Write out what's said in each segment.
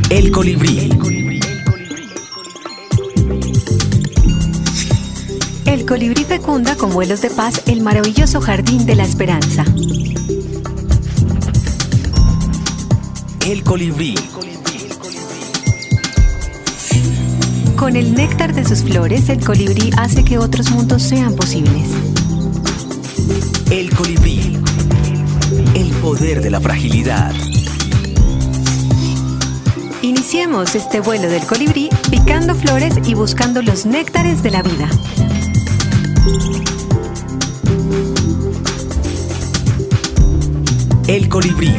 El colibrí. El colibrí fecunda con vuelos de paz el maravilloso jardín de la esperanza. El colibrí. Con el néctar de sus flores, el colibrí hace que otros mundos sean posibles. El colibrí. El poder de la fragilidad. Iniciemos este vuelo del colibrí picando flores y buscando los néctares de la vida. El colibrí.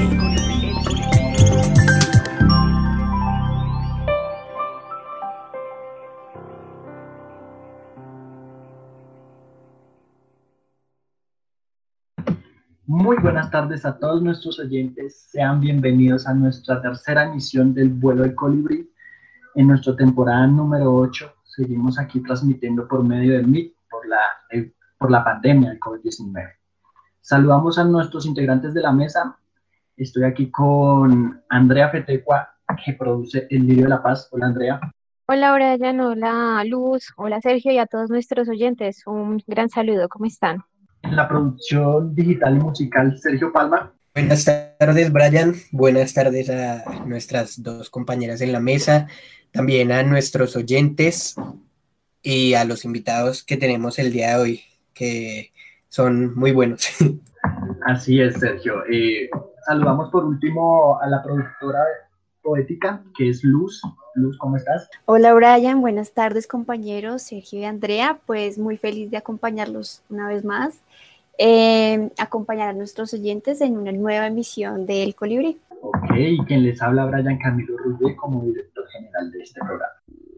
Muy buenas tardes a todos nuestros oyentes. Sean bienvenidos a nuestra tercera emisión del vuelo del colibrí. En nuestra temporada número 8 seguimos aquí transmitiendo por medio del Meet por la pandemia del COVID-19. Saludamos a nuestros integrantes de la mesa. Estoy aquí con Andrea Fetecua, que produce El Lirio de la Paz. Hola, Andrea. Hola Brian, hola Luz, hola Sergio y a todos nuestros oyentes. Un gran saludo, ¿cómo están? En la producción digital y musical, Sergio Palma. Buenas tardes, Brian. Buenas tardes a nuestras dos compañeras en la mesa, también a nuestros oyentes y a los invitados que tenemos el día de hoy, que son muy buenos. Así es, Sergio. Saludamos por último a la productora poética, que es Luz. Luz, ¿cómo estás? Hola Brian, buenas tardes compañeros, Sergio y Andrea, pues muy feliz de acompañarlos una vez más, acompañar a nuestros oyentes en una nueva emisión de El Colibrí. Ok, y quien les habla, Brian Camilo Rubio, como director general de este programa.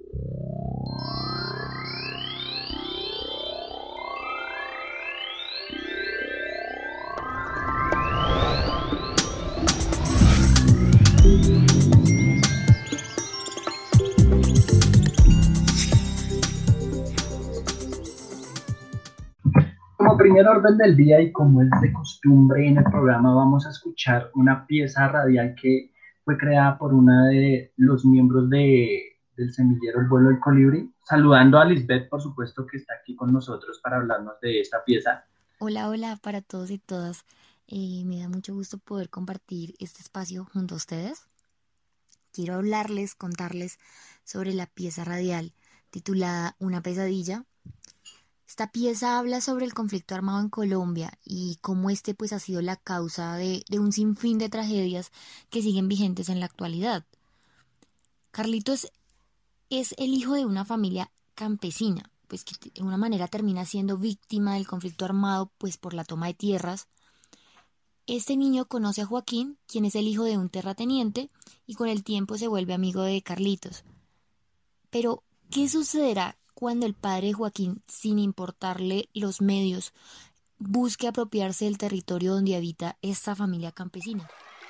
Como primer orden del día y como es de costumbre en el programa, vamos a escuchar una pieza radial que fue creada por una de los miembros del semillero El Vuelo del Colibrí. Saludando a Lisbeth, por supuesto, que está aquí con nosotros para hablarnos de esta pieza. Hola para todos y todas. Me da mucho gusto poder compartir este espacio junto a ustedes. Quiero contarles sobre la pieza radial titulada Una pesadilla. Esta pieza habla sobre el conflicto armado en Colombia y cómo pues ha sido la causa de un sinfín de tragedias que siguen vigentes en la actualidad. Carlitos es el hijo de una familia campesina, pues que de una manera termina siendo víctima del conflicto armado pues por la toma de tierras. Este niño conoce a Joaquín, quien es el hijo de un terrateniente, y con el tiempo se vuelve amigo de Carlitos. Pero, ¿qué sucederá cuando el padre de Joaquín, sin importarle los medios, busque apropiarse del territorio donde habita esta familia campesina?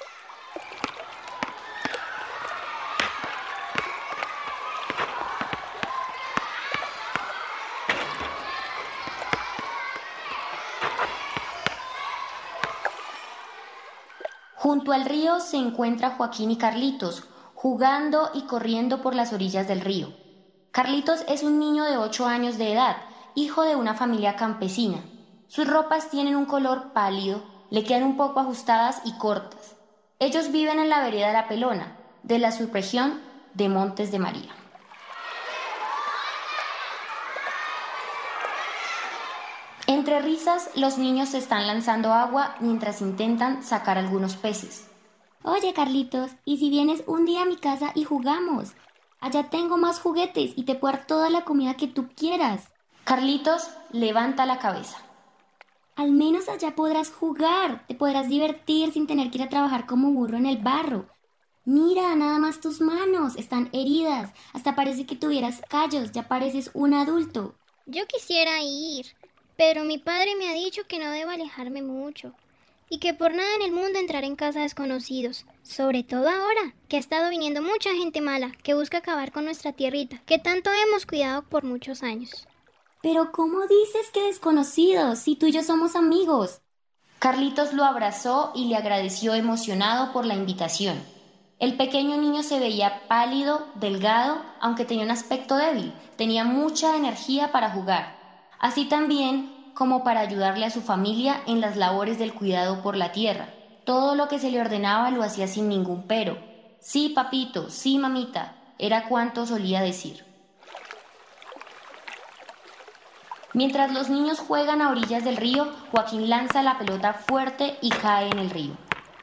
Junto al río se encuentra Joaquín y Carlitos, jugando y corriendo por las orillas del río. Carlitos es un niño de 8 años de edad, hijo de una familia campesina. Sus ropas tienen un color pálido, le quedan un poco ajustadas y cortas. Ellos viven en la vereda de La Pelona, de la subregión de Montes de María. Entre risas, los niños se están lanzando agua mientras intentan sacar algunos peces. Oye, Carlitos, ¿y si vienes un día a mi casa y jugamos? Allá tengo más juguetes y te puedo dar toda la comida que tú quieras. Carlitos levanta la cabeza. Al menos allá podrás jugar, te podrás divertir sin tener que ir a trabajar como burro en el barro. Mira, nada más tus manos, están heridas, hasta parece que tuvieras callos, ya pareces un adulto. Yo quisiera ir, pero mi padre me ha dicho que no debo alejarme mucho y que por nada en el mundo entrar en casa de desconocidos, sobre todo ahora que ha estado viniendo mucha gente mala que busca acabar con nuestra tierrita, que tanto hemos cuidado por muchos años. Pero ¿cómo dices que desconocidos si tú y yo somos amigos? Carlitos lo abrazó y le agradeció emocionado por la invitación. El pequeño niño se veía pálido, delgado, aunque tenía un aspecto débil. Tenía mucha energía para jugar, así también como para ayudarle a su familia en las labores del cuidado por la tierra. Todo lo que se le ordenaba lo hacía sin ningún pero. Sí, papito, sí, mamita, era cuanto solía decir. Mientras los niños juegan a orillas del río, Joaquín lanza la pelota fuerte y cae en el río.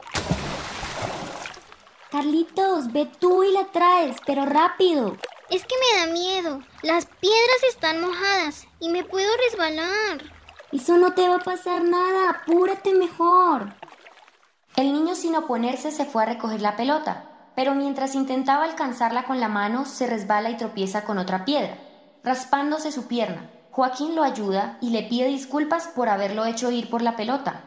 Carlitos, ve tú y la traes, pero rápido. Es que me da miedo. Las piedras están mojadas y me puedo resbalar. Eso no te va a pasar nada, apúrate mejor. El niño sin oponerse se fue a recoger la pelota, pero mientras intentaba alcanzarla con la mano, se resbala y tropieza con otra piedra, raspándose su pierna. Joaquín lo ayuda y le pide disculpas por haberlo hecho ir por la pelota.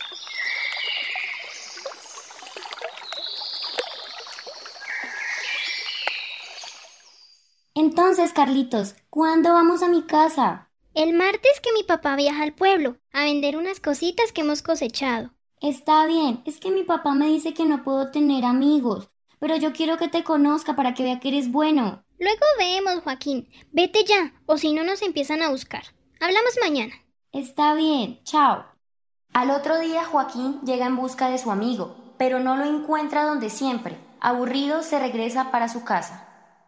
Entonces, Carlitos, ¿cuándo vamos a mi casa? El martes que mi papá viaja al pueblo a vender unas cositas que hemos cosechado. Está bien, es que mi papá me dice que no puedo tener amigos, pero yo quiero que te conozca para que vea que eres bueno. Luego vemos, Joaquín. Vete ya, o si no nos empiezan a buscar. Hablamos mañana. Está bien, chao. Al otro día Joaquín llega en busca de su amigo, pero no lo encuentra donde siempre. Aburrido, se regresa para su casa.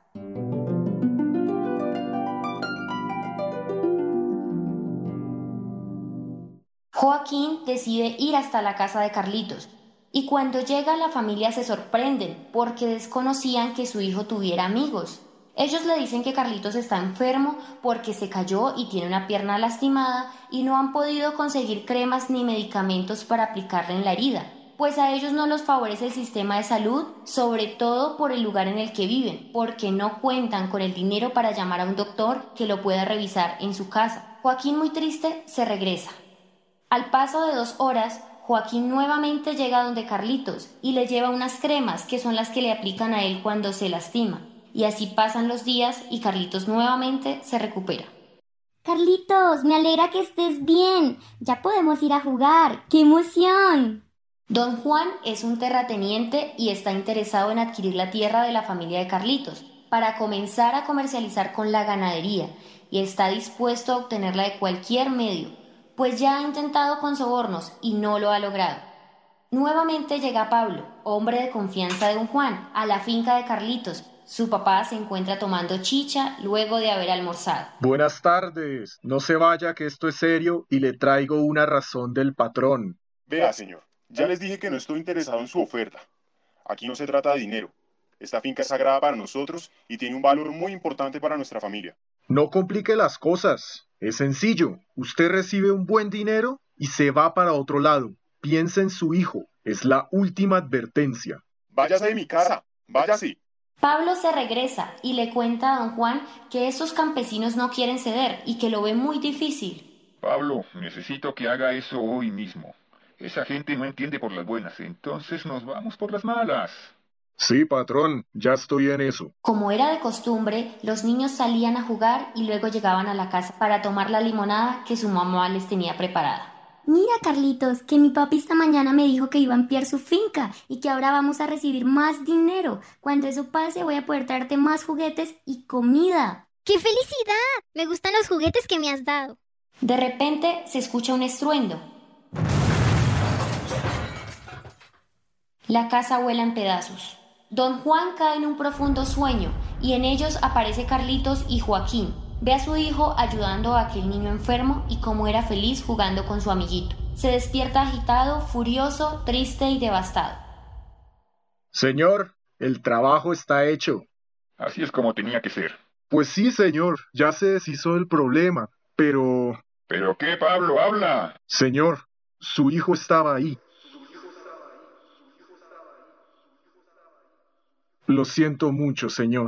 Joaquín decide ir hasta la casa de Carlitos, y cuando llega la familia se sorprenden porque desconocían que su hijo tuviera amigos. Ellos le dicen que Carlitos está enfermo porque se cayó y tiene una pierna lastimada y no han podido conseguir cremas ni medicamentos para aplicarle en la herida, pues a ellos no los favorece el sistema de salud, sobre todo por el lugar en el que viven, porque no cuentan con el dinero para llamar a un doctor que lo pueda revisar en su casa. Joaquín, muy triste, se regresa. Al paso de 2 horas, Joaquín nuevamente llega donde Carlitos y le lleva unas cremas que son las que le aplican a él cuando se lastima. Y así pasan los días y Carlitos nuevamente se recupera. Carlitos, me alegra que estés bien. Ya podemos ir a jugar. ¡Qué emoción! Don Juan es un terrateniente y está interesado en adquirir la tierra de la familia de Carlitos para comenzar a comercializar con la ganadería y está dispuesto a obtenerla de cualquier medio, pues ya ha intentado con sobornos y no lo ha logrado. Nuevamente llega Pablo, hombre de confianza de don Juan, a la finca de Carlitos. Su papá se encuentra tomando chicha luego de haber almorzado. Buenas tardes. No se vaya que esto es serio y le traigo una razón del patrón. Vea, señor, ya les dije que no estoy interesado en su oferta. Aquí no se trata de dinero. Esta finca es sagrada para nosotros y tiene un valor muy importante para nuestra familia. No complique las cosas. Es sencillo. Usted recibe un buen dinero y se va para otro lado. Piensa en su hijo. Es la última advertencia. Váyase de mi casa. Váyase. Pablo se regresa y le cuenta a don Juan que esos campesinos no quieren ceder y que lo ve muy difícil. Pablo, necesito que haga eso hoy mismo. Esa gente no entiende por las buenas, entonces nos vamos por las malas. Sí, patrón, ya estoy en eso. Como era de costumbre, los niños salían a jugar y luego llegaban a la casa para tomar la limonada que su mamá les tenía preparada. Mira, Carlitos, que mi papi esta mañana me dijo que iba a ampliar su finca y que ahora vamos a recibir más dinero. Cuando eso pase voy a poder traerte más juguetes y comida. ¡Qué felicidad! Me gustan los juguetes que me has dado. De repente se escucha un estruendo. La casa vuela en pedazos. Don Juan cae en un profundo sueño y en ellos aparece Carlitos y Joaquín. Ve a su hijo ayudando a aquel niño enfermo y cómo era feliz jugando con su amiguito. Se despierta agitado, furioso, triste y devastado. Señor, el trabajo está hecho. Así es como tenía que ser. Pues sí, señor, ya se deshizo el problema, pero... ¿Pero qué, Pablo? ¡Habla! Señor, su hijo estaba ahí. Lo siento mucho, señor.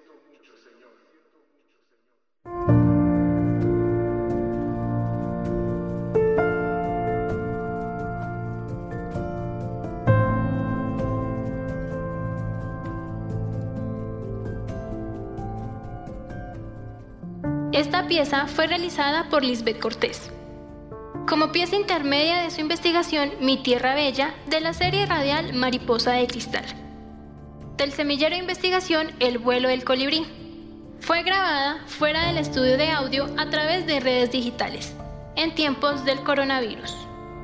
Esta pieza fue realizada por Lisbeth Cortés. Como pieza intermedia de su investigación Mi Tierra Bella, de la serie radial Mariposa de Cristal. del semillero de investigación El vuelo del colibrí. Fue grabada fuera del estudio de audio a través de redes digitales, en tiempos del coronavirus.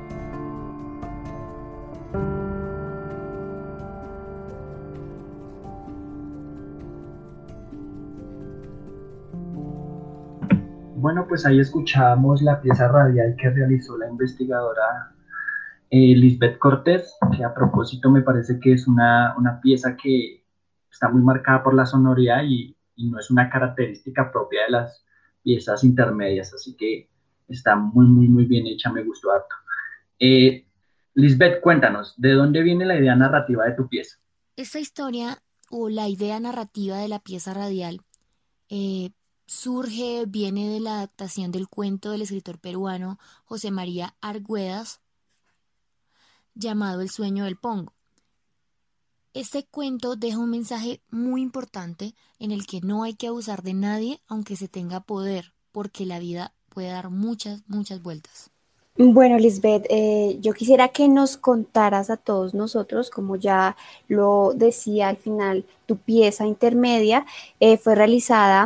Bueno, pues ahí escuchábamos la pieza radial que realizó la investigadora Lisbeth Cortés, que a propósito me parece que es una pieza que está muy marcada por la sonoridad y no es una característica propia de las piezas intermedias, así que está muy, muy, muy bien hecha, me gustó harto. Lisbeth, cuéntanos, ¿de dónde viene la idea narrativa de tu pieza? Esta historia o la idea narrativa de la pieza radial viene de la adaptación del cuento del escritor peruano José María Argüedas, llamado El sueño del Pongo. Este cuento deja un mensaje muy importante en el que no hay que abusar de nadie aunque se tenga poder, porque la vida puede dar muchas, muchas vueltas. Bueno, Lisbeth, yo quisiera que nos contaras a todos nosotros, como ya lo decía al final, tu pieza intermedia fue realizada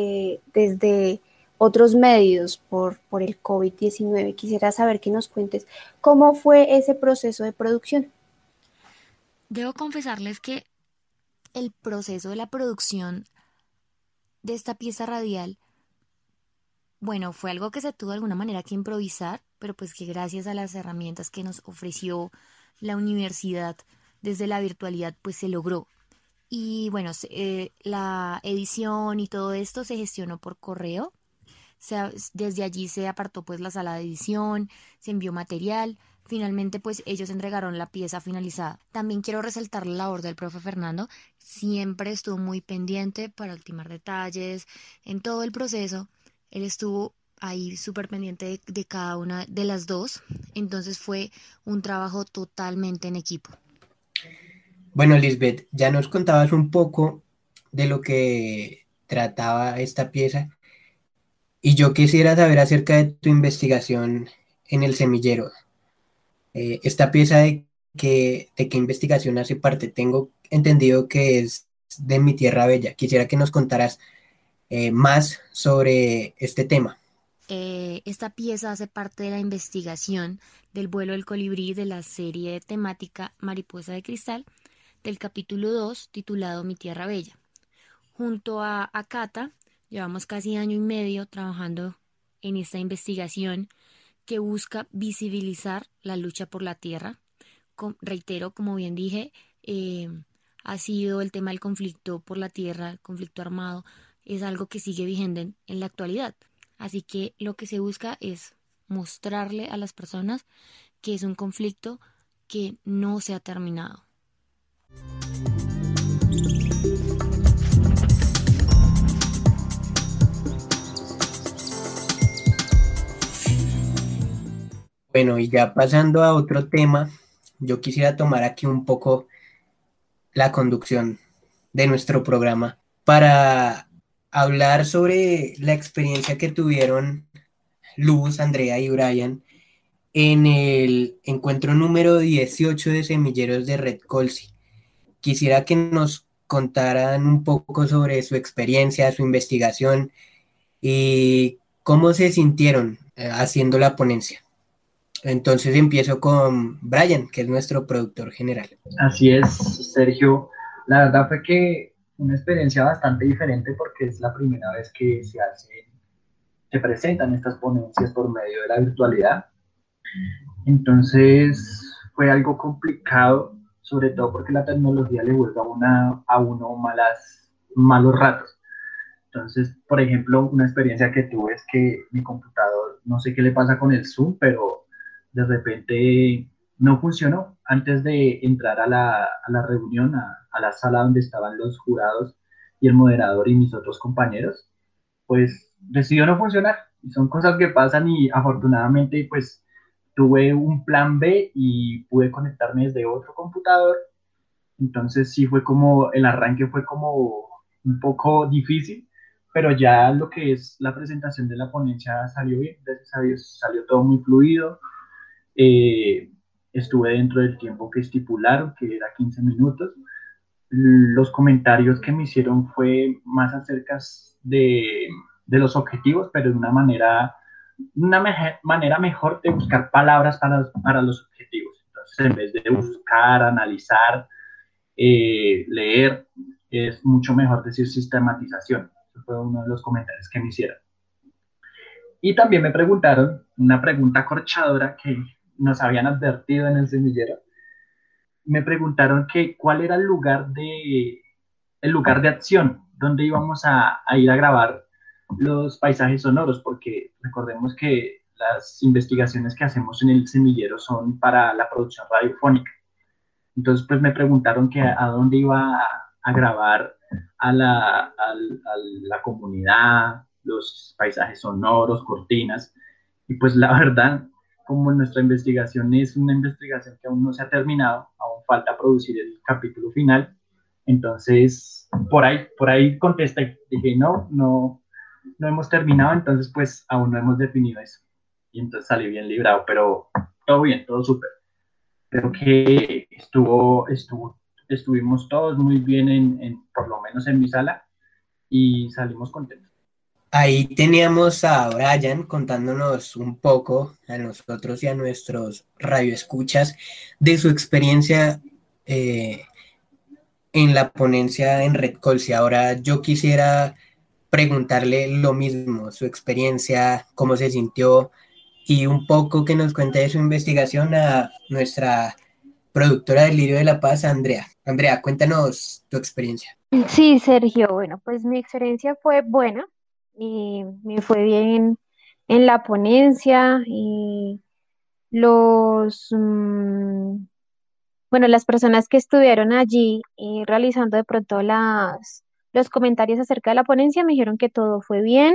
desde otros medios por el COVID-19. Quisiera saber que nos cuentes cómo fue ese proceso de producción. Debo confesarles que el proceso de la producción de esta pieza radial, bueno, fue algo que se tuvo de alguna manera que improvisar, pero pues que gracias a las herramientas que nos ofreció la universidad desde la virtualidad, pues se logró. Y bueno, la edición y todo esto se gestionó por correo. Desde allí se apartó pues la sala de edición, se envió material. Finalmente pues ellos entregaron la pieza finalizada. También quiero resaltar la labor del profe Fernando. Siempre estuvo muy pendiente para ultimar detalles en todo el proceso. Él estuvo ahí súper pendiente de cada una de las dos. Entonces fue un trabajo totalmente en equipo. Bueno, Lisbeth, ya nos contabas un poco de lo que trataba esta pieza y yo quisiera saber acerca de tu investigación en el semillero. Esta pieza de qué investigación hace parte. Tengo entendido que es de Mi Tierra Bella. Quisiera que nos contaras más sobre este tema. Esta pieza hace parte de la investigación del vuelo del colibrí de la serie temática Mariposa de Cristal, del capítulo 2 titulado Mi Tierra Bella. Junto a Cata, llevamos casi año y medio trabajando en esta investigación que busca visibilizar la lucha por la tierra. Reitero, como bien dije, ha sido el tema del conflicto por la tierra, el conflicto armado, es algo que sigue vigente en la actualidad. Así que lo que se busca es mostrarle a las personas que es un conflicto que no se ha terminado. Bueno, y ya pasando a otro tema, yo quisiera tomar aquí un poco la conducción de nuestro programa para hablar sobre la experiencia que tuvieron Luz, Andrea y Brian en el encuentro número 18 de Semilleros de Red Colsi. Quisiera que nos contaran un poco sobre su experiencia, su investigación y cómo se sintieron haciendo la ponencia. Entonces empiezo con Brian, que es nuestro productor general. Así es, Sergio. La verdad fue que una experiencia bastante diferente porque es la primera vez que se presentan estas ponencias por medio de la virtualidad. Entonces fue algo complicado, sobre todo porque la tecnología le vuelve a uno malos ratos. Entonces, por ejemplo, una experiencia que tuve es que mi computador, no sé qué le pasa con el Zoom, pero de repente no funcionó. Antes de entrar a la reunión, a la sala donde estaban los jurados y el moderador y mis otros compañeros, pues decidió no funcionar. Y son cosas que pasan y afortunadamente pues tuve un plan B y pude conectarme desde otro computador. Entonces sí fue como, el arranque fue como un poco difícil, pero ya lo que es la presentación de la ponencia salió bien, gracias a Dios, salió todo muy fluido. Estuve dentro del tiempo que estipularon, que era 15 minutos, los comentarios que me hicieron fue más acerca de los objetivos, pero de una manera mejor de buscar palabras para los objetivos. Entonces, en vez de buscar, analizar, leer, es mucho mejor decir sistematización. Eso fue uno de los comentarios que me hicieron. Y también me preguntaron una pregunta corchadora que nos habían advertido en el semillero. Me preguntaron que cuál era el lugar de acción donde íbamos a ir a grabar los paisajes sonoros, porque recordemos que las investigaciones que hacemos en el semillero son para la producción radiofónica. Entonces, pues me preguntaron que a dónde iba a grabar a la comunidad, los paisajes sonoros, cortinas, y pues la verdad, como nuestra investigación es una investigación que aún no se ha terminado, aún falta producir el capítulo final, entonces por ahí contesté, dije no hemos terminado, entonces pues aún no hemos definido eso, y entonces salí bien librado, pero todo bien, todo súper. Creo que estuvimos todos muy bien, por lo menos en mi sala, y salimos contentos. Ahí teníamos a Brian contándonos un poco a nosotros y a nuestros radioescuchas de su experiencia en la ponencia en Red Colsi. Ahora yo quisiera preguntarle lo mismo, su experiencia, cómo se sintió y un poco que nos cuente de su investigación a nuestra productora del Lirio de la Paz, Andrea. Andrea, cuéntanos tu experiencia. Sí, Sergio, bueno, pues mi experiencia fue buena y me fue bien en la ponencia y los, bueno, las personas que estuvieron allí realizando de pronto los comentarios acerca de la ponencia me dijeron que todo fue bien.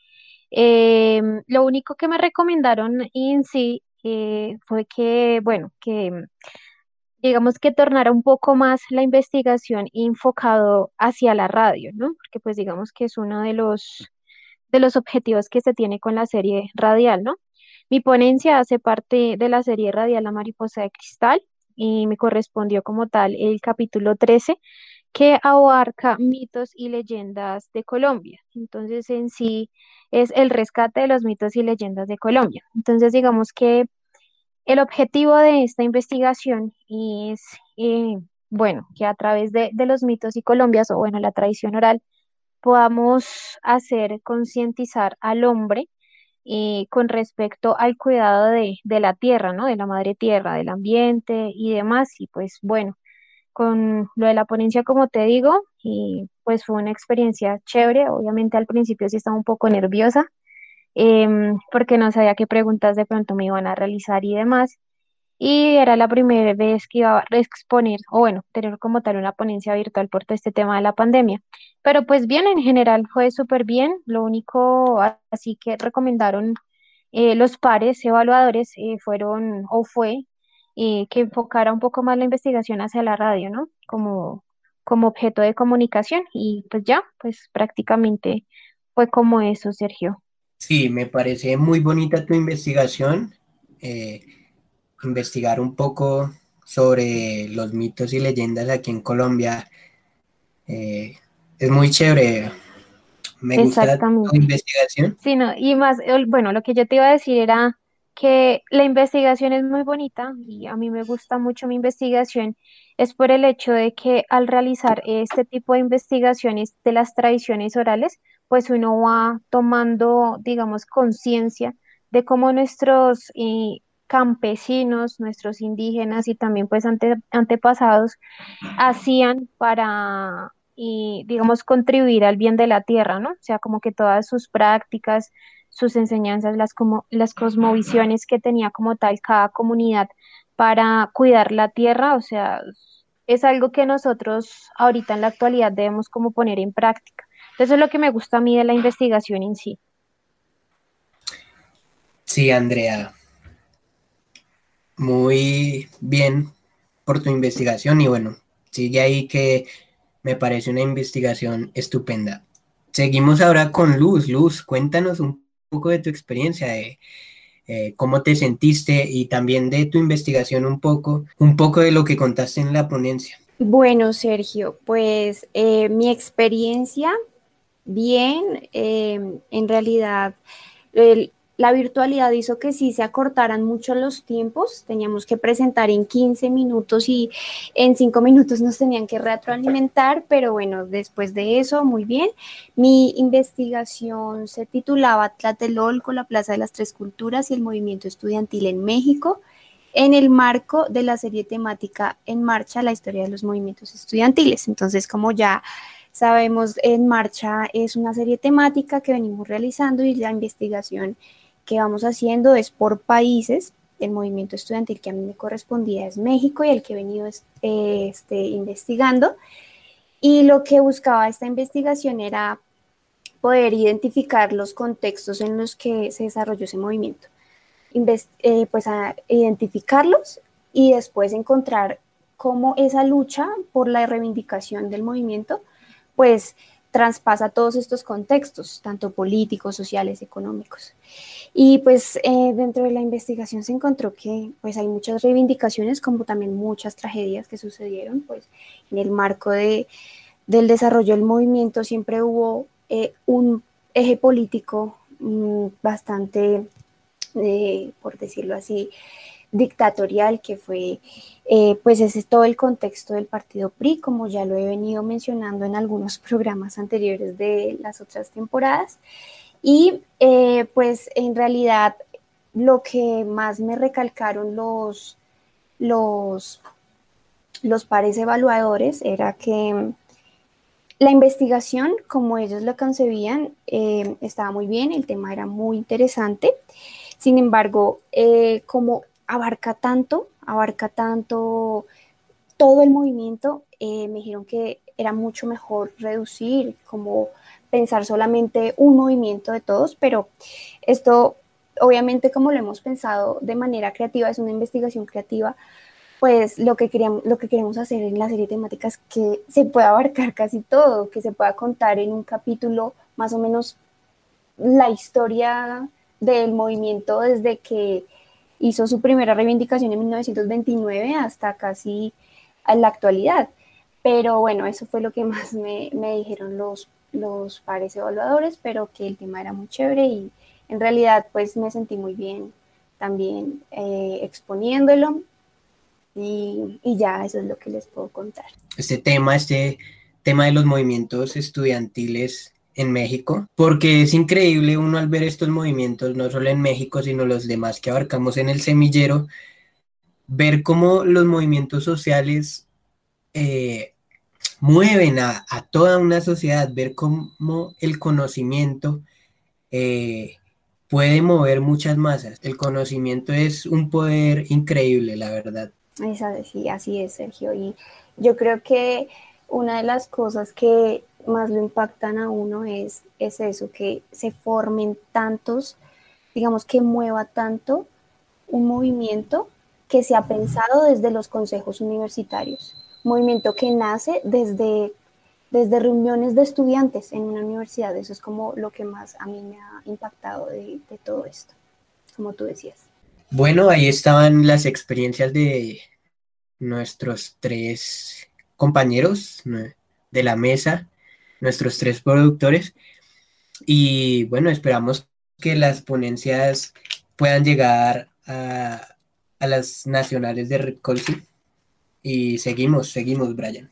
Lo único que me recomendaron en sí fue que, bueno, que digamos que tornara un poco más la investigación enfocado hacia la radio, ¿no? Porque pues digamos que es uno de los objetivos que se tiene con la serie radial, ¿no? Mi ponencia hace parte de la serie radial La Mariposa de Cristal y me correspondió como tal el capítulo 13 que abarca mitos y leyendas de Colombia. Entonces en sí es el rescate de los mitos y leyendas de Colombia. Entonces digamos que el objetivo de esta investigación es, bueno, que a través de los mitos y Colombias, o bueno, la tradición oral, podamos hacer concientizar al hombre con respecto al cuidado de la tierra, ¿no? De la madre tierra, del ambiente y demás. Y pues bueno, con lo de la ponencia, como te digo, y pues fue una experiencia chévere. Obviamente al principio sí estaba un poco nerviosa, porque no sabía qué preguntas de pronto me iban a realizar y demás. Y era la primera vez que iba a exponer, o bueno, tener como tal una ponencia virtual por todo este tema de la pandemia. Pero pues bien, en general fue súper bien. Lo único así que recomendaron los pares evaluadores fue que enfocara un poco más la investigación hacia la radio, ¿no? Como objeto de comunicación. Y pues ya, pues prácticamente fue como eso, Sergio. Sí, me parece muy bonita tu investigación. Investigar un poco sobre los mitos y leyendas aquí en Colombia es muy chévere. Me gusta tu Exactamente. investigación. Sí, no, y más, bueno, lo que yo te iba a decir era que la investigación es muy bonita y a mí me gusta mucho mi investigación, es por el hecho de que al realizar este tipo de investigaciones de las tradiciones orales, pues uno va tomando, digamos, conciencia de cómo nuestros campesinos, nuestros indígenas y también pues antepasados hacían para, digamos, contribuir al bien de la tierra, ¿no? O sea, como que todas sus prácticas, sus enseñanzas, las cosmovisiones que tenía como tal cada comunidad para cuidar la tierra, o sea, es algo que nosotros ahorita en la actualidad debemos como poner en práctica. Entonces, es lo que me gusta a mí de la investigación en sí. Sí, Andrea, muy bien por tu investigación y bueno, sigue ahí que me parece una investigación estupenda. Seguimos ahora con Luz. Luz, cuéntanos un poco de tu experiencia, de cómo te sentiste y también de tu investigación un poco de lo que contaste en la ponencia. Bueno, Sergio, pues mi experiencia, bien, en realidad la virtualidad hizo que sí se acortaran mucho los tiempos, teníamos que presentar en 15 minutos y en 5 minutos nos tenían que retroalimentar, pero bueno, después de eso, muy bien. Mi investigación se titulaba Tlatelolco, la Plaza de las Tres Culturas y el movimiento estudiantil en México, en el marco de la serie temática En Marcha, la historia de los movimientos estudiantiles. Entonces, como ya sabemos, En Marcha es una serie temática que venimos realizando y la investigación que vamos haciendo es por países. El movimiento estudiantil que a mí me correspondía es México y el que he venido investigando. Y lo que buscaba esta investigación era poder identificar los contextos en los que se desarrolló ese movimiento, pues a identificarlos y después encontrar cómo esa lucha por la reivindicación del movimiento pues traspasa todos estos contextos, tanto políticos, sociales, económicos. Y pues dentro de la investigación se encontró que pues hay muchas reivindicaciones como también muchas tragedias que sucedieron, pues en el marco del desarrollo del movimiento siempre hubo un eje político bastante, por decirlo así, dictatorial, que fue, pues ese es todo el contexto del partido PRI, como ya lo he venido mencionando en algunos programas anteriores de las otras temporadas. Y pues en realidad lo que más me recalcaron los, los pares evaluadores era que la investigación, como ellos lo concebían, estaba muy bien, el tema era muy interesante. Sin embargo, como abarca tanto todo el movimiento, me dijeron que era mucho mejor reducir, como pensar solamente un movimiento de todos, pero esto, obviamente, como lo hemos pensado de manera creativa, es una investigación creativa, pues lo que queremos hacer en la serie temática es que se pueda abarcar casi todo, que se pueda contar en un capítulo más o menos la historia del movimiento desde que hizo su primera reivindicación en 1929 hasta casi a la actualidad. Pero bueno, eso fue lo que más me dijeron los pares evaluadores, pero que el tema era muy chévere y en realidad pues me sentí muy bien también exponiéndolo y ya eso es lo que les puedo contar. Este tema de los movimientos estudiantiles en México, porque es increíble uno al ver estos movimientos, no solo en México, sino los demás que abarcamos en el semillero, ver cómo los movimientos sociales mueven a toda una sociedad, ver cómo el conocimiento puede mover muchas masas. El conocimiento es un poder increíble, la verdad. Sí, así es, Sergio. Y yo creo que una de las cosas que más lo impactan a uno es eso, que se formen tantos, digamos que mueva tanto un movimiento que se ha pensado desde los consejos universitarios, un movimiento que nace desde reuniones de estudiantes en una universidad. Eso es como lo que más a mí me ha impactado de todo esto, como tú decías. Bueno, ahí estaban las experiencias de nuestros tres compañeros de la mesa, nuestros tres productores. Y bueno, esperamos que las ponencias puedan llegar a las nacionales de Red Colsi. Y seguimos, Brian.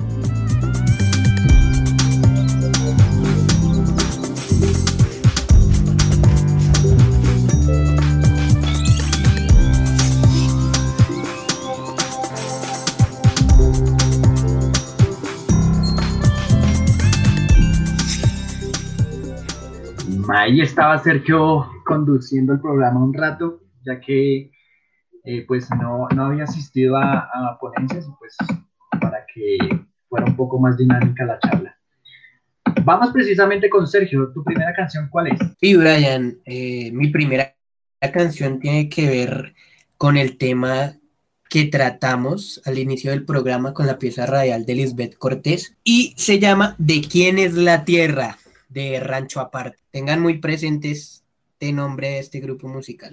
Ahí estaba Sergio conduciendo el programa un rato, ya que pues no había asistido a ponencias y pues para que fuera un poco más dinámica la charla. Vamos precisamente con Sergio. ¿Tu primera canción cuál es? Sí, Brian, mi primera canción tiene que ver con el tema que tratamos al inicio del programa con la pieza radial de Lisbeth Cortés y se llama ¿De quién es la tierra? De Rancho Aparte. Tengan muy presentes el nombre de este grupo musical.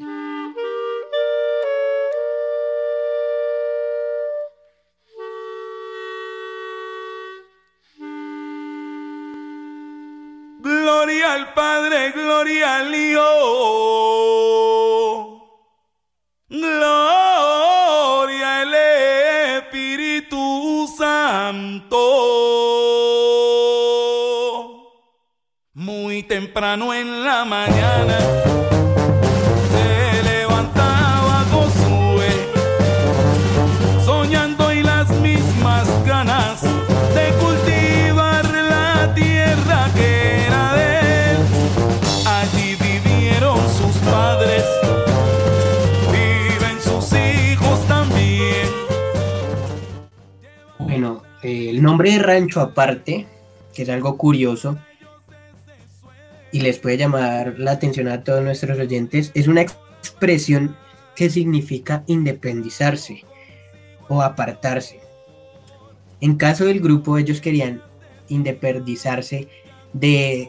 Gloria al Padre, gloria al Hijo, gloria al Espíritu Santo. Muy temprano en la mañana se levantaba Josué, soñando y las mismas ganas de cultivar la tierra que era de él. Allí vivieron sus padres, viven sus hijos también. Bueno, el nombre de Rancho Aparte, que es algo curioso y les puede llamar la atención a todos nuestros oyentes, es una expresión que significa independizarse o apartarse. En caso del grupo, ellos querían independizarse de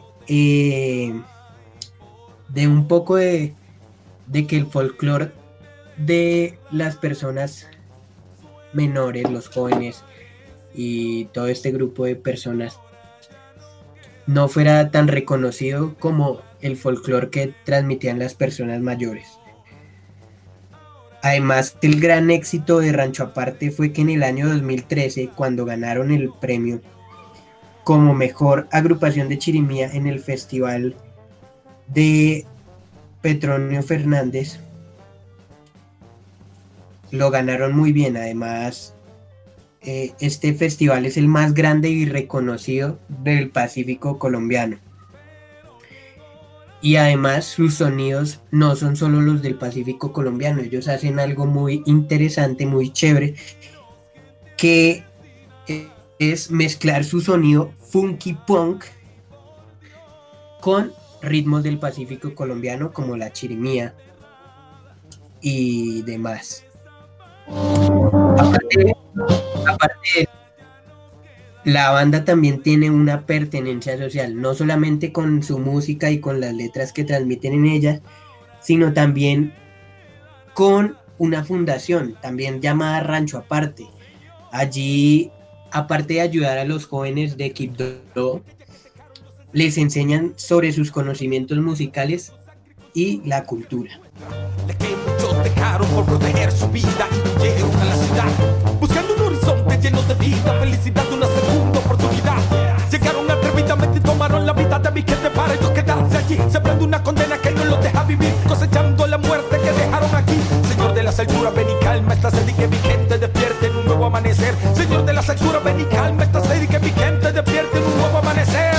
un poco de que el folclore de las personas menores, los jóvenes y todo este grupo de personas no fuera tan reconocido como el folclore que transmitían las personas mayores. Además, el gran éxito de Rancho Aparte fue que en el año 2013, cuando ganaron el premio como mejor agrupación de chirimía en el festival de Petronio Fernández, lo ganaron muy bien. Además, este festival es el más grande y reconocido del Pacífico colombiano. Y además sus sonidos no son solo los del Pacífico colombiano, ellos hacen algo muy interesante, muy chévere, que es mezclar su sonido funky punk con ritmos del Pacífico colombiano como la chirimía y demás. Aparte, la banda también tiene una pertenencia social, no solamente con su música y con las letras que transmiten en ella, sino también con una fundación, también llamada Rancho Aparte. Allí, aparte de ayudar a los jóvenes de Quibdó, les enseñan sobre sus conocimientos musicales y la cultura. Muchos dejaron por proteger su vida y huyeron a la ciudad, buscando un horizonte lleno de vida, felicidad, una segunda oportunidad. Llegaron atrevidamente y tomaron la vida de mi gente para ellos quedarse allí, sembrando una condena que no los deja vivir, cosechando la muerte que dejaron aquí. Señor de las alturas, ven y calma esta sed y que mi gente despierte en un nuevo amanecer. Señor de las alturas, ven y calma esta sed y que mi gente despierte en un nuevo amanecer.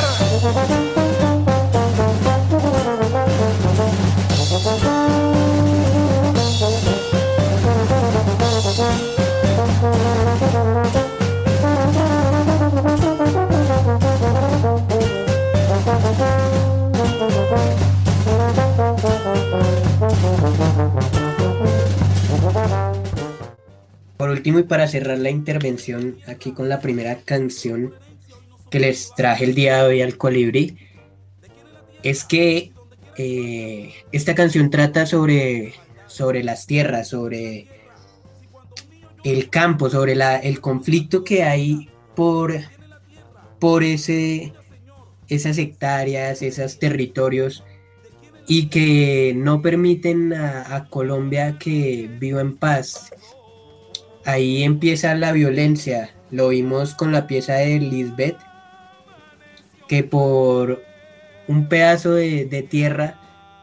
Por último, y para cerrar la intervención aquí con la primera canción que les traje el día de hoy al Colibrí, es que esta canción trata sobre las tierras, sobre el campo, sobre el conflicto que hay por esas hectáreas, esos territorios, y que no permiten a Colombia que viva en paz. Ahí empieza la violencia, lo vimos con la pieza de Lisbeth, que por un pedazo de tierra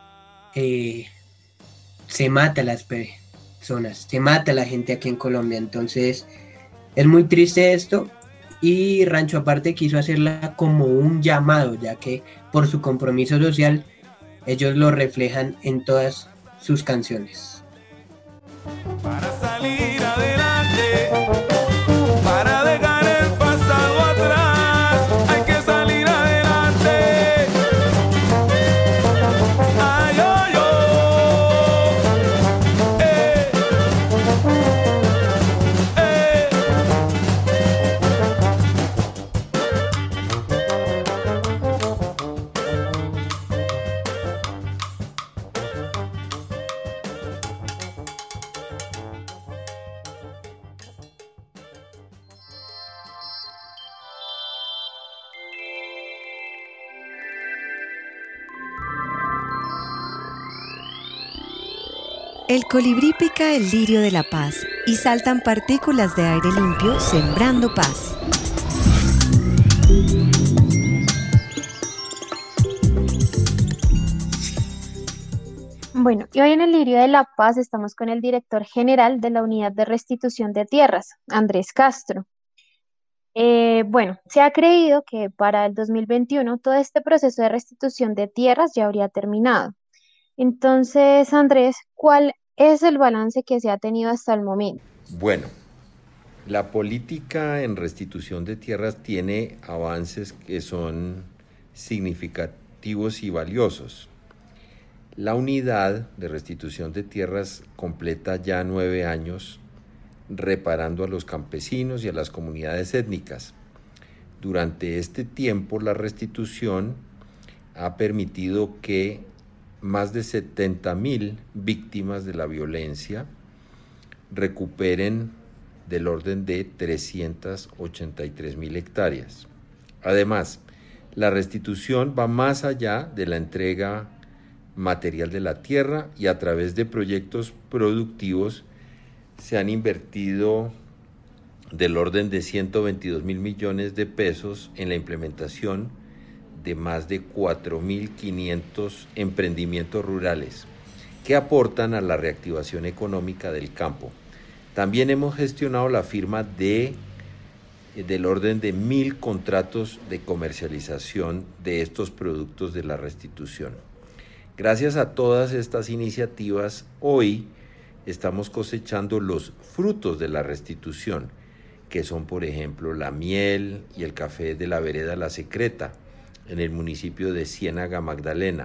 se mata a las personas, se mata a la gente aquí en Colombia. Entonces es muy triste esto, y Rancho Aparte quiso hacerla como un llamado, ya que por su compromiso social ellos lo reflejan en todas sus canciones. Para salir adelante, para dejar el pasado atrás, hay que salir adelante. Ay, oh, oh. El colibrí pica el lirio de la paz y saltan partículas de aire limpio sembrando paz. Bueno, y hoy en el Lirio de la Paz estamos con el director general de la Unidad de Restitución de Tierras, Andrés Castro. Bueno, se ha creído que para el 2021 todo este proceso de restitución de tierras ya habría terminado. Entonces, Andrés, ¿cuál es el balance que se ha tenido hasta el momento? Bueno, la política en restitución de tierras tiene avances que son significativos y valiosos. La unidad de restitución de tierras completa ya 9 años reparando a los campesinos y a las comunidades étnicas. Durante este tiempo, la restitución ha permitido que más de 70.000 víctimas de la violencia recuperen del orden de 383.000 hectáreas. Además, la restitución va más allá de la entrega material de la tierra y a través de proyectos productivos se han invertido del orden de 122.000 millones de pesos en la implementación de más de 4.500 emprendimientos rurales que aportan a la reactivación económica del campo. También hemos gestionado la firma del orden de 1.000 contratos de comercialización de estos productos de la restitución. Gracias a todas estas iniciativas, hoy estamos cosechando los frutos de la restitución, que son, por ejemplo, la miel y el café de la vereda La Secreta, en el municipio de Ciénaga Magdalena,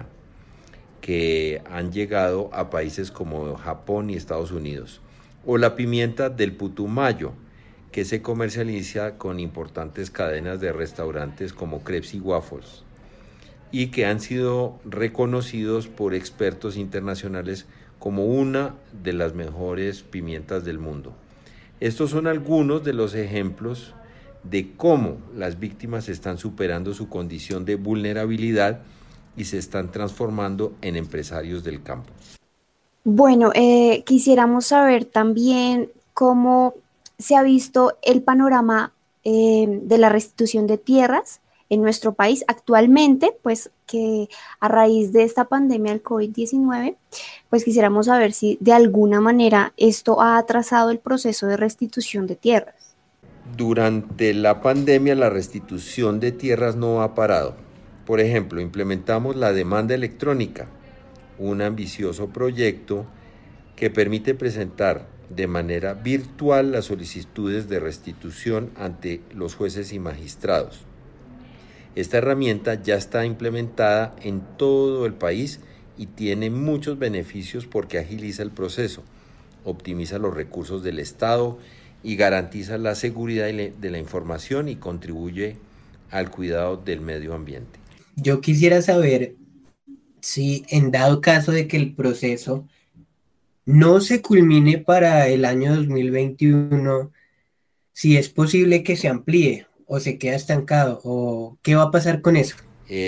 que han llegado a países como Japón y Estados Unidos, o la pimienta del Putumayo, que se comercializa con importantes cadenas de restaurantes como Crepes y Waffles, y que han sido reconocidos por expertos internacionales como una de las mejores pimientas del mundo. Estos son algunos de los ejemplos de cómo las víctimas están superando su condición de vulnerabilidad y se están transformando en empresarios del campo. Bueno, quisiéramos saber también cómo se ha visto el panorama de la restitución de tierras en nuestro país actualmente, pues que a raíz de esta pandemia del COVID-19, pues quisiéramos saber si de alguna manera esto ha atrasado el proceso de restitución de tierras. Durante la pandemia la restitución de tierras no ha parado. Por ejemplo, implementamos la demanda electrónica, un ambicioso proyecto que permite presentar de manera virtual las solicitudes de restitución ante los jueces y magistrados. Esta herramienta ya está implementada en todo el país y tiene muchos beneficios porque agiliza el proceso, optimiza los recursos del Estado y garantiza la seguridad de la información y contribuye al cuidado del medio ambiente. Yo quisiera saber si en dado caso de que el proceso no se culmine para el año 2021, si es posible que se amplíe o se queda estancado, o qué va a pasar con eso.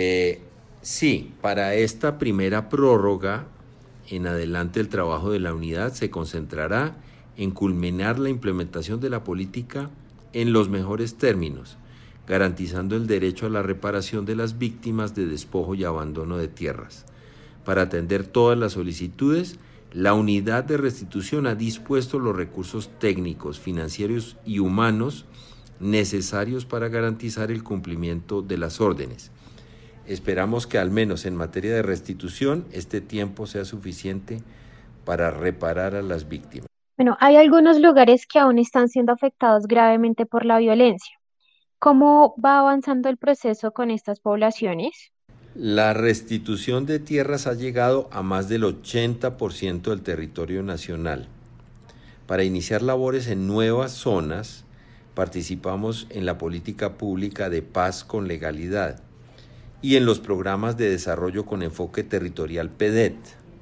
Sí, para esta primera prórroga, en adelante el trabajo de la unidad se concentrará en culminar la implementación de la política en los mejores términos, garantizando el derecho a la reparación de las víctimas de despojo y abandono de tierras. Para atender todas las solicitudes, la unidad de restitución ha dispuesto los recursos técnicos, financieros y humanos necesarios para garantizar el cumplimiento de las órdenes. Esperamos que al menos en materia de restitución este tiempo sea suficiente para reparar a las víctimas. Bueno, hay algunos lugares que aún están siendo afectados gravemente por la violencia. ¿Cómo va avanzando el proceso con estas poblaciones? La restitución de tierras ha llegado a más del 80% del territorio nacional. Para iniciar labores en nuevas zonas, participamos en la política pública de paz con legalidad y en los programas de desarrollo con enfoque territorial PEDET,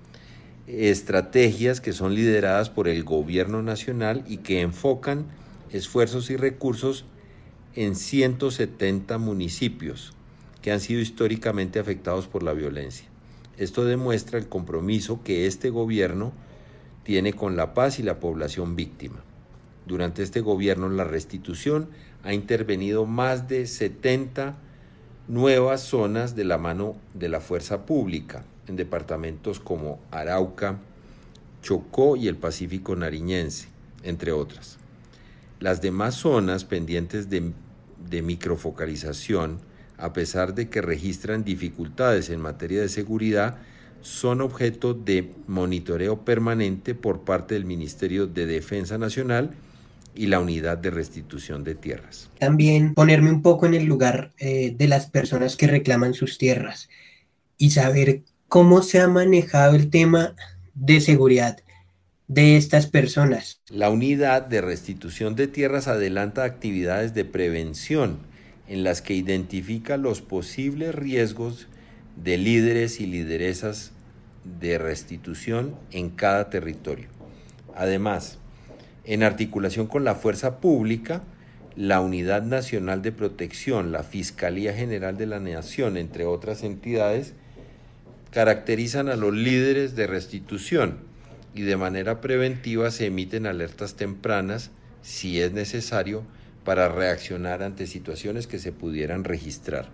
estrategias que son lideradas por el gobierno nacional y que enfocan esfuerzos y recursos en 170 municipios que han sido históricamente afectados por la violencia. Esto demuestra el compromiso que este gobierno tiene con la paz y la población víctima. Durante este gobierno, la Restitución ha intervenido más de 70 nuevas zonas de la mano de la fuerza pública en departamentos como Arauca, Chocó y el Pacífico Nariñense, entre otras. Las demás zonas pendientes de microfocalización, a pesar de que registran dificultades en materia de seguridad, son objeto de monitoreo permanente por parte del Ministerio de Defensa Nacional y la Unidad de Restitución de Tierras. También ponerme un poco en el lugar de las personas que reclaman sus tierras y saber cómo se ha manejado el tema de seguridad de estas personas. La Unidad de Restitución de Tierras adelanta actividades de prevención en las que identifica los posibles riesgos de líderes y lideresas de restitución en cada territorio. Además, en articulación con la fuerza pública, la Unidad Nacional de Protección, la Fiscalía General de la Nación, entre otras entidades, caracterizan a los líderes de restitución y de manera preventiva se emiten alertas tempranas, si es necesario, para reaccionar ante situaciones que se pudieran registrar.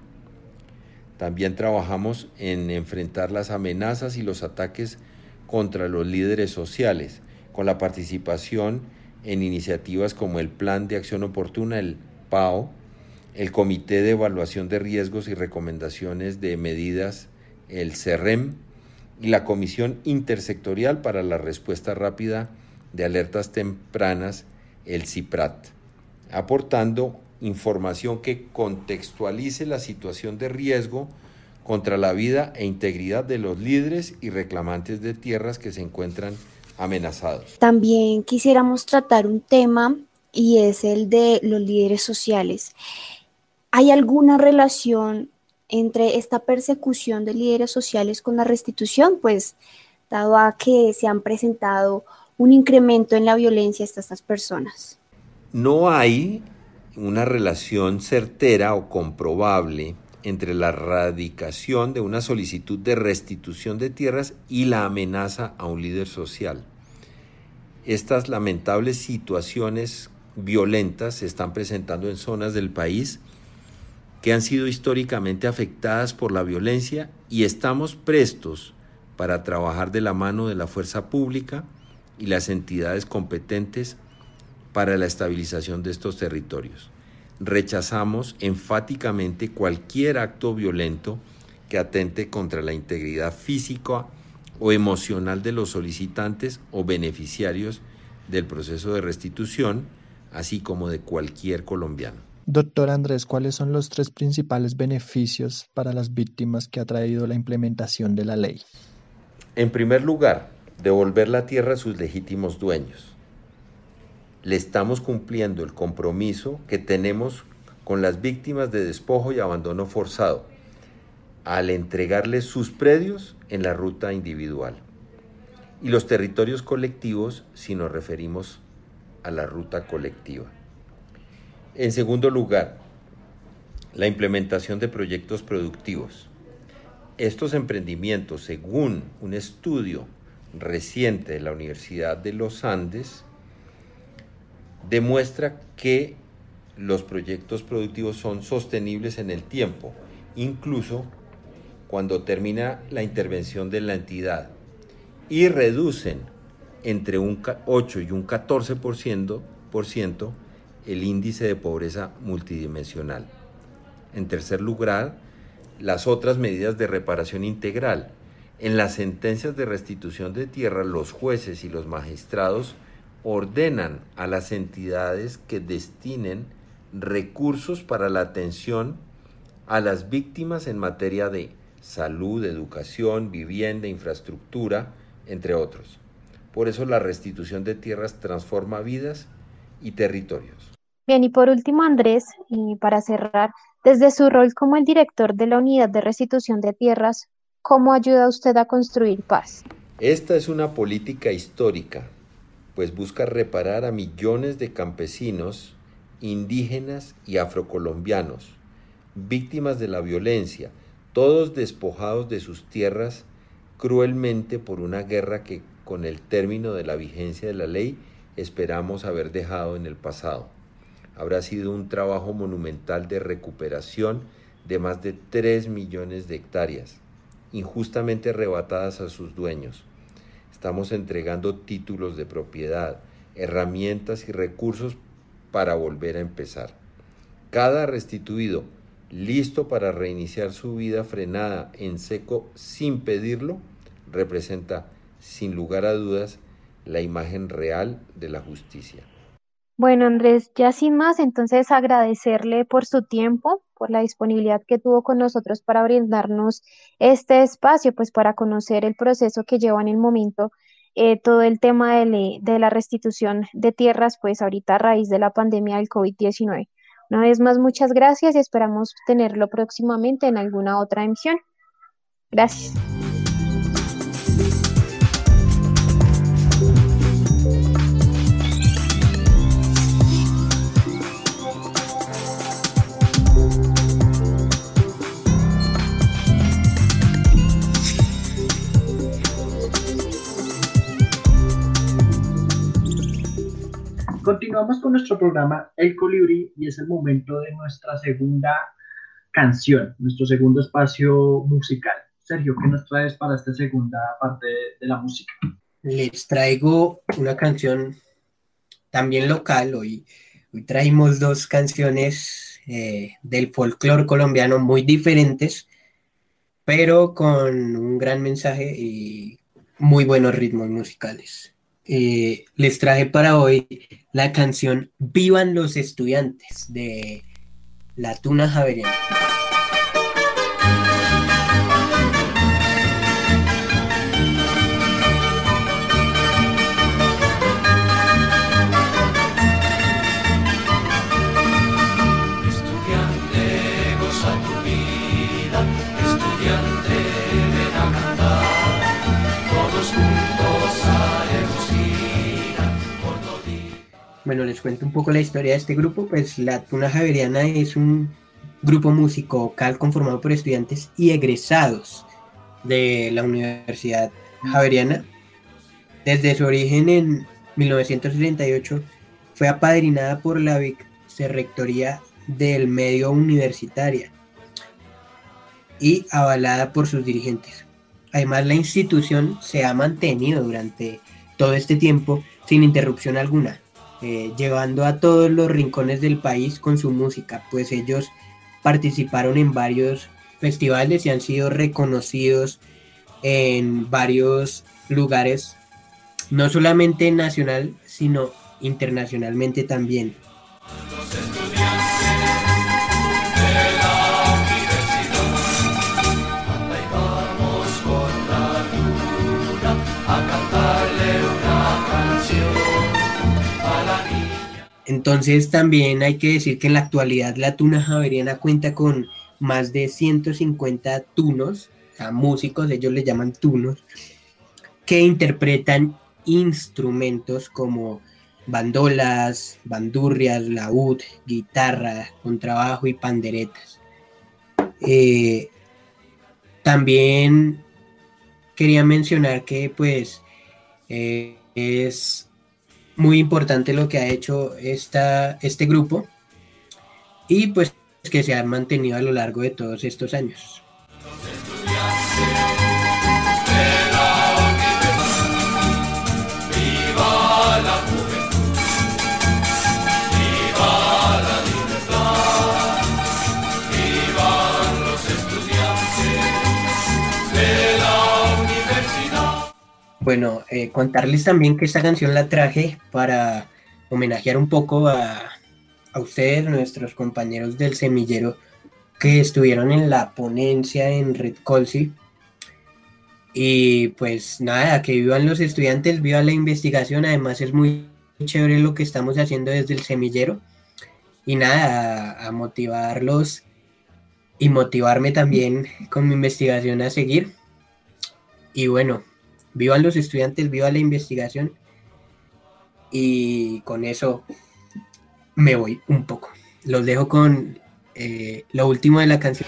También trabajamos en enfrentar las amenazas y los ataques contra los líderes sociales, con la participación en iniciativas como el Plan de Acción Oportuna, el PAO, el Comité de Evaluación de Riesgos y Recomendaciones de Medidas, el CERREM, y la Comisión Intersectorial para la Respuesta Rápida de Alertas Tempranas, el CIPRAT, aportando información que contextualice la situación de riesgo contra la vida e integridad de los líderes y reclamantes de tierras que se encuentran amenazados. También quisiéramos tratar un tema y es el de los líderes sociales. ¿Hay alguna relación entre esta persecución de líderes sociales con la restitución? Pues dado a que se han presentado un incremento en la violencia hasta estas personas. No hay una relación certera o comprobable entre la radicación de una solicitud de restitución de tierras y la amenaza a un líder social. Estas lamentables situaciones violentas se están presentando en zonas del país que han sido históricamente afectadas por la violencia y estamos prestos para trabajar de la mano de la fuerza pública y las entidades competentes para la estabilización de estos territorios. Rechazamos enfáticamente cualquier acto violento que atente contra la integridad física o emocional de los solicitantes o beneficiarios del proceso de restitución, así como de cualquier colombiano. Doctor Andrés, ¿cuáles son los 3 principales beneficios para las víctimas que ha traído la implementación de la ley? En primer lugar, devolver la tierra a sus legítimos dueños. Le estamos cumpliendo el compromiso que tenemos con las víctimas de despojo y abandono forzado al entregarles sus predios en la ruta individual y los territorios colectivos si nos referimos a la ruta colectiva. En segundo lugar, la implementación de proyectos productivos. Estos emprendimientos, según un estudio reciente de la Universidad de los Andes, demuestra que los proyectos productivos son sostenibles en el tiempo, incluso cuando termina la intervención de la entidad, y reducen entre un 8 y un 14% el índice de pobreza multidimensional. En tercer lugar, las otras medidas de reparación integral. En las sentencias de restitución de tierra, los jueces y los magistrados ordenan a las entidades que destinen recursos para la atención a las víctimas en materia de salud, educación, vivienda, infraestructura, entre otros. Por eso la restitución de tierras transforma vidas y territorios. Bien, y por último, Andrés, y para cerrar, desde su rol como el director de la Unidad de Restitución de Tierras, ¿cómo ayuda usted a construir paz? Esta es una política histórica, pues busca reparar a millones de campesinos, indígenas y afrocolombianos, víctimas de la violencia, todos despojados de sus tierras cruelmente por una guerra que con el término de la vigencia de la ley, esperamos haber dejado en el pasado. Habrá sido un trabajo monumental de recuperación de más de 3 millones de hectáreas, injustamente arrebatadas a sus dueños. Estamos entregando títulos de propiedad, herramientas y recursos para volver a empezar. Cada restituido, listo para reiniciar su vida frenada en seco sin pedirlo, representa, sin lugar a dudas, la imagen real de la justicia. Bueno, Andrés, ya sin más, entonces agradecerle por su tiempo, por la disponibilidad que tuvo con nosotros para brindarnos este espacio, pues para conocer el proceso que lleva en el momento todo el tema de la restitución de tierras, pues ahorita a raíz de la pandemia del COVID-19. Una vez más, muchas gracias y esperamos tenerlo próximamente en alguna otra emisión. Gracias. Continuamos con nuestro programa El Colibrí y es el momento de nuestra segunda canción, nuestro segundo espacio musical. Sergio, ¿qué nos traes para esta segunda parte de la música? Les traigo una canción también local. Hoy traímos dos canciones del folclore colombiano muy diferentes, pero con un gran mensaje y muy buenos ritmos musicales. Les traje para hoy la canción Vivan los Estudiantes de La Tuna Javeriana. Bueno, les cuento un poco la historia de este grupo. Pues La Tuna Javeriana es un grupo musical conformado por estudiantes y egresados de la Universidad Javeriana. Desde su origen en 1938 fue apadrinada por la Vicerrectoría del Medio Universitaria y avalada por sus dirigentes. Además, la institución se ha mantenido durante todo este tiempo sin interrupción alguna, llevando a todos los rincones del país con su música, pues ellos participaron en varios festivales y han sido reconocidos en varios lugares, no solamente nacional, sino internacionalmente también. Entonces también hay que decir que en la actualidad la Tuna Javeriana cuenta con más de 150 tunos, o sea, músicos, ellos les llaman tunos, que interpretan instrumentos como bandolas, bandurrias, laúd, guitarra, contrabajo y panderetas. También quería mencionar que pues es muy importante lo que ha hecho este grupo y pues que se ha mantenido a lo largo de todos estos años. Bueno, contarles también que esta canción la traje para homenajear un poco a ustedes, nuestros compañeros del semillero que estuvieron en la ponencia en Red Colsi. Y pues nada, que vivan los estudiantes, viva la investigación. Además es muy chévere lo que estamos haciendo desde el semillero. Y nada, a motivarlos y motivarme también con mi investigación a seguir. Y bueno, vivan los estudiantes, viva la investigación. Y con eso me voy un poco. Los dejo con lo último de la canción.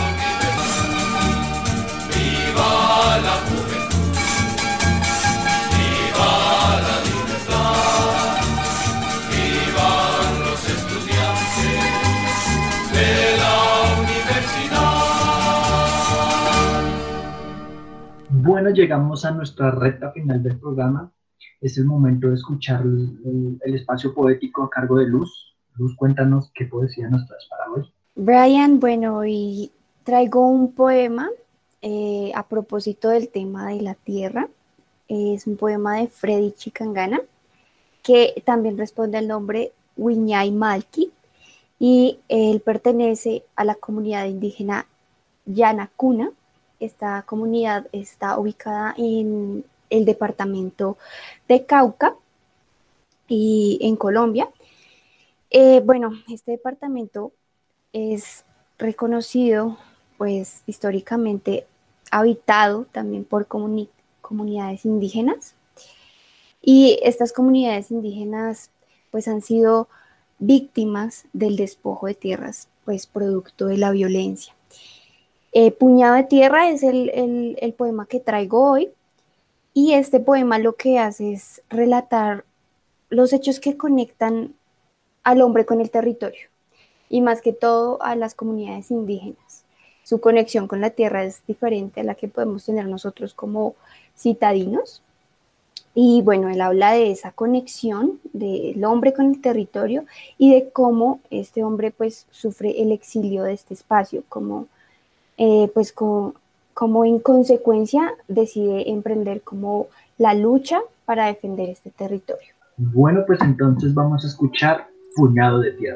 ¡Viva la juventud! Bueno, llegamos a nuestra recta final del programa. Es el momento de escuchar el espacio poético a cargo de Luz. Luz, cuéntanos qué poesía nos traes para hoy. Brian, bueno, hoy traigo un poema a propósito del tema de la tierra. Es un poema de Freddy Chikangana, que también responde al nombre Wiñay Malki, y él pertenece a la comunidad indígena Yanacuna. Esta comunidad está ubicada en el departamento de Cauca y en Colombia. Bueno, este departamento es reconocido, pues, históricamente habitado también por comunidades indígenas, y estas comunidades indígenas, pues, han sido víctimas del despojo de tierras, pues, producto de la violencia. Puñado de Tierra es el poema que traigo hoy, y este poema lo que hace es relatar los hechos que conectan al hombre con el territorio, y más que todo a las comunidades indígenas. Su conexión con la tierra es diferente a la que podemos tener nosotros como citadinos. Y bueno, él habla de esa conexión del hombre con el territorio y de cómo este hombre, pues, sufre el exilio de este espacio, como en consecuencia decide emprender como la lucha para defender este territorio. Bueno, pues entonces vamos a escuchar Puñado de Tierra.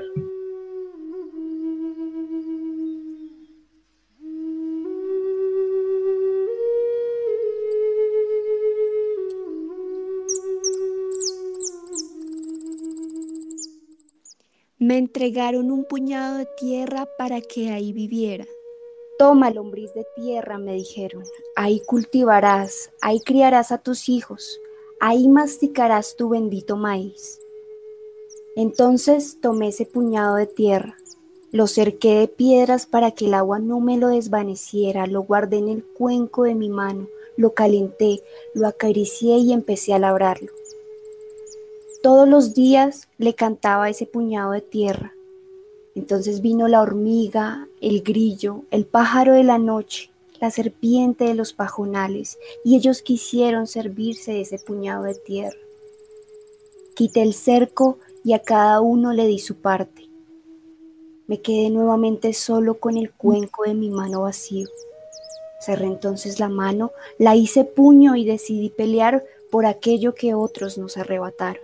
Me entregaron un puñado de tierra para que ahí viviera. Toma, lombriz de tierra, me dijeron. Ahí cultivarás, ahí criarás a tus hijos, ahí masticarás tu bendito maíz. Entonces tomé ese puñado de tierra, lo cerqué de piedras para que el agua no me lo desvaneciera, lo guardé en el cuenco de mi mano, lo calenté, lo acaricié y empecé a labrarlo. Todos los días le cantaba ese puñado de tierra. Entonces vino la hormiga, el grillo, el pájaro de la noche, la serpiente de los pajonales, y ellos quisieron servirse de ese puñado de tierra. Quité el cerco y a cada uno le di su parte. Me quedé nuevamente solo con el cuenco de mi mano vacío. Cerré entonces la mano, la hice puño y decidí pelear por aquello que otros nos arrebataron.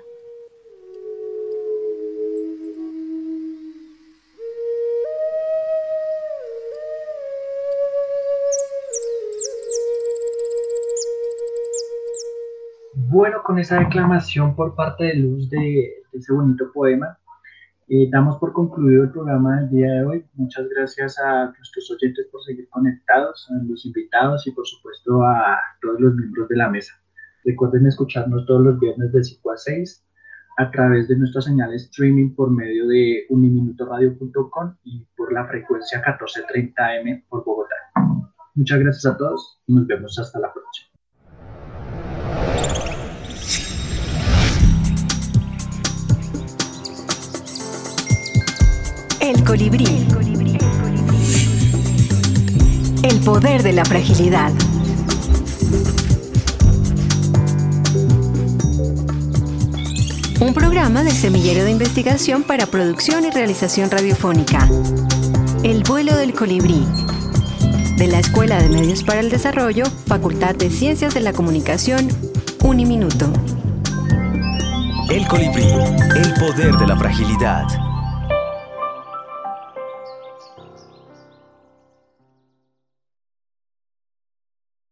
Bueno, con esa declamación por parte de Luz de ese bonito poema, damos por concluido el programa del día de hoy. Muchas gracias a nuestros oyentes por seguir conectados, a los invitados y por supuesto a todos los miembros de la mesa. Recuerden escucharnos todos los viernes de 5 a 6 a través de nuestra señal streaming por medio de uniminutoradio.com y por la frecuencia 1430 AM por Bogotá. Muchas gracias a todos y nos vemos hasta la próxima. El colibrí. El poder de la fragilidad. Un programa del Semillero de Investigación para Producción y Realización Radiofónica. El vuelo del colibrí. De la Escuela de Medios para el Desarrollo, Facultad de Ciencias de la Comunicación, Uniminuto. El colibrí. El poder de la fragilidad.